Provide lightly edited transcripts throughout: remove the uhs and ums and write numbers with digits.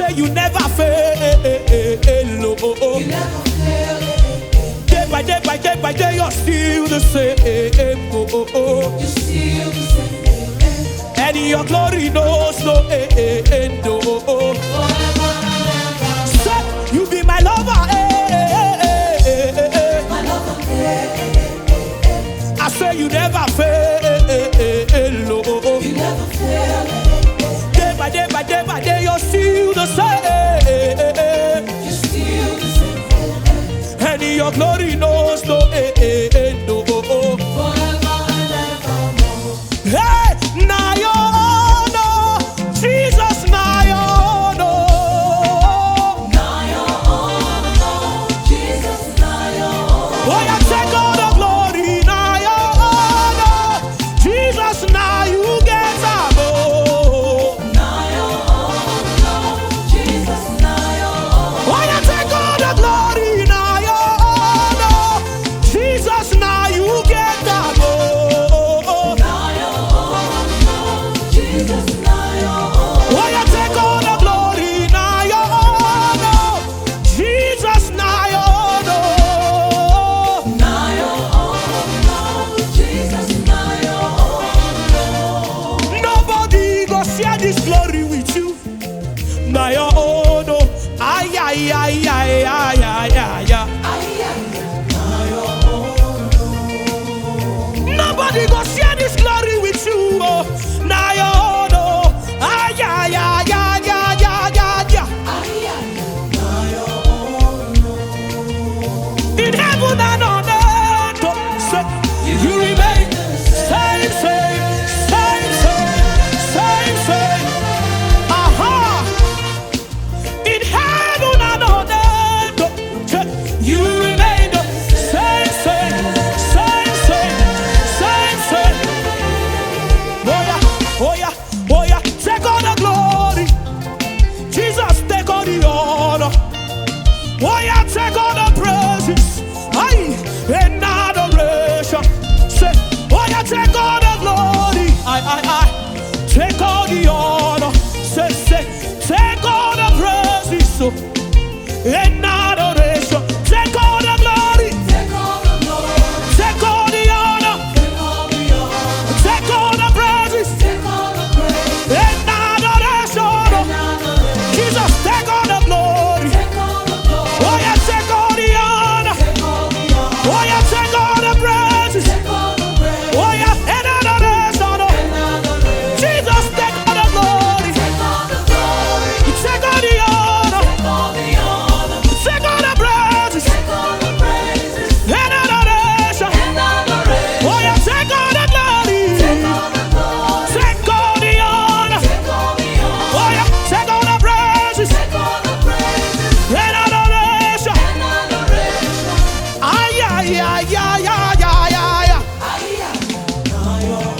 say you never fail. You never fail. Day by day by day by day, you're still the same. You're still the same. And your glory knows no end. Forever and ever. Say you be my lover. My lover. I say you never fail. You never fail. Day by day by day by day, you're still the same. You're still the same. And your glory knows no end. Forever and evermore. Hey, now you know, Jesus, now you know. Now you're on, Jesus, now you're on. Oh, you take all the glory, now you know. Jesus, now you get above. Now you're on, Jesus, now you're on. Oh, you take all the glory, now you know. Jesus, now you get above. Now you're on, Jesus, now you're on. Oh, you take all the glory, now you know. Jesus, now you know. Now you're on, Jesus, now you're on. Nobody go share this glory with you. Now your own, oh, ay, ay, ay, ay, ay, ay, ay, ay. Now you're on. Nobody go share this glory with you. Oh, now your own, oh, ay, ay, ay, ay, ay, ay, ay, ay. Now you're on. In heaven and on earth, oh, say, you remain same, same, same, same, same, same. Aha! In heaven and on earth, oh, say, you remain the same, same, same, same, same, same. Oh yeah, oh yeah, oh yeah. Take all the glory, Jesus. Take all the honor. Oh yeah, take all the praises, aye, and adoration. Say, oh yeah, take all the glory, aye. Take all the honor. Say, take all the praises, oh, and adoration. Take all the glory, Take all the glory. take all the honor, Take all the honor. take all the praises, Take all the praise. and adoration. And adoration. Jesus, take all the glory. Take all the glory. Oh yeah, take all the honor. Take all the honor. Oh yeah, take all the praises. Take all the praise. Oh yeah, and adoration. And adoration. Jesus, take all the glory. Take all the glory. Take all the honor. Take all the honor. Take all the praises. Take all the praises. And adoration. And adoration. Oh yeah, take all the glory. Take all the glory. Take all the honor. Take all the honor. Oh yeah, take all the praises. Take all the praises. And adoration. And adoration. Ay, ay, ay, ay, ay, ay, ay, ay. Now you're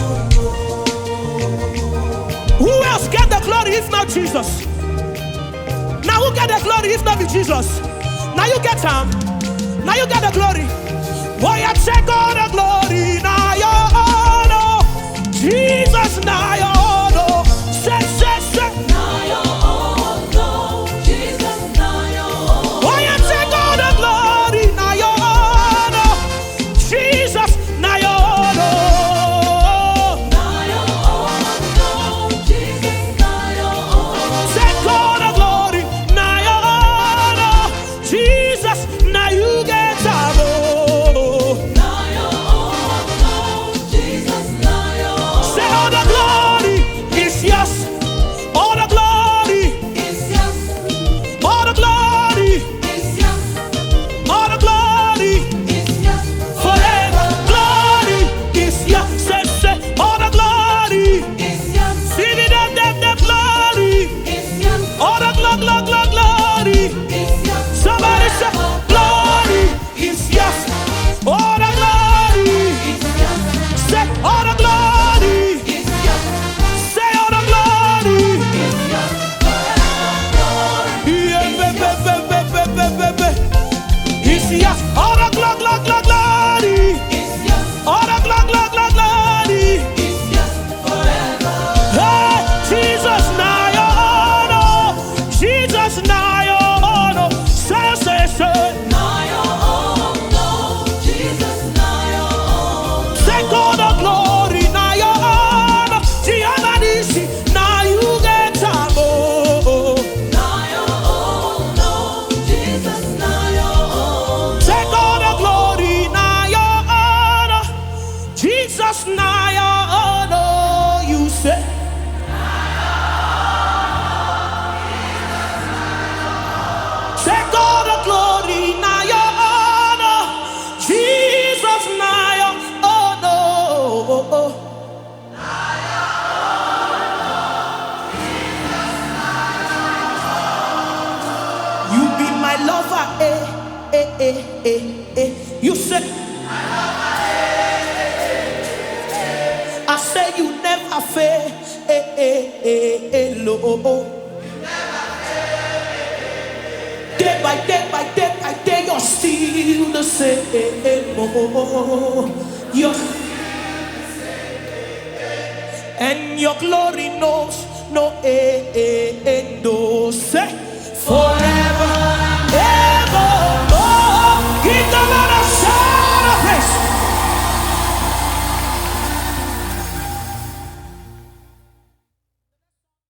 Who else get the glory if not Jesus? Now who get the glory if not be Jesus? Now you get him. Now you get the glory. Oh yeah, take all the glory. Now you honor Jesus. Now you honor. Say. Now you're on, Jesus, now you're on. Oh yeah, take all the glory. Now you honor Jesus. Now you honor. Now you're on, Jesus, now you're on. Take all the glory. Now you honor Jesus. Now you get above. Now you're on, Jesus, now you're on. Say all the glory. You said, I say you never fail. Day by day by day by day, you're still the same. And your glory knows no end.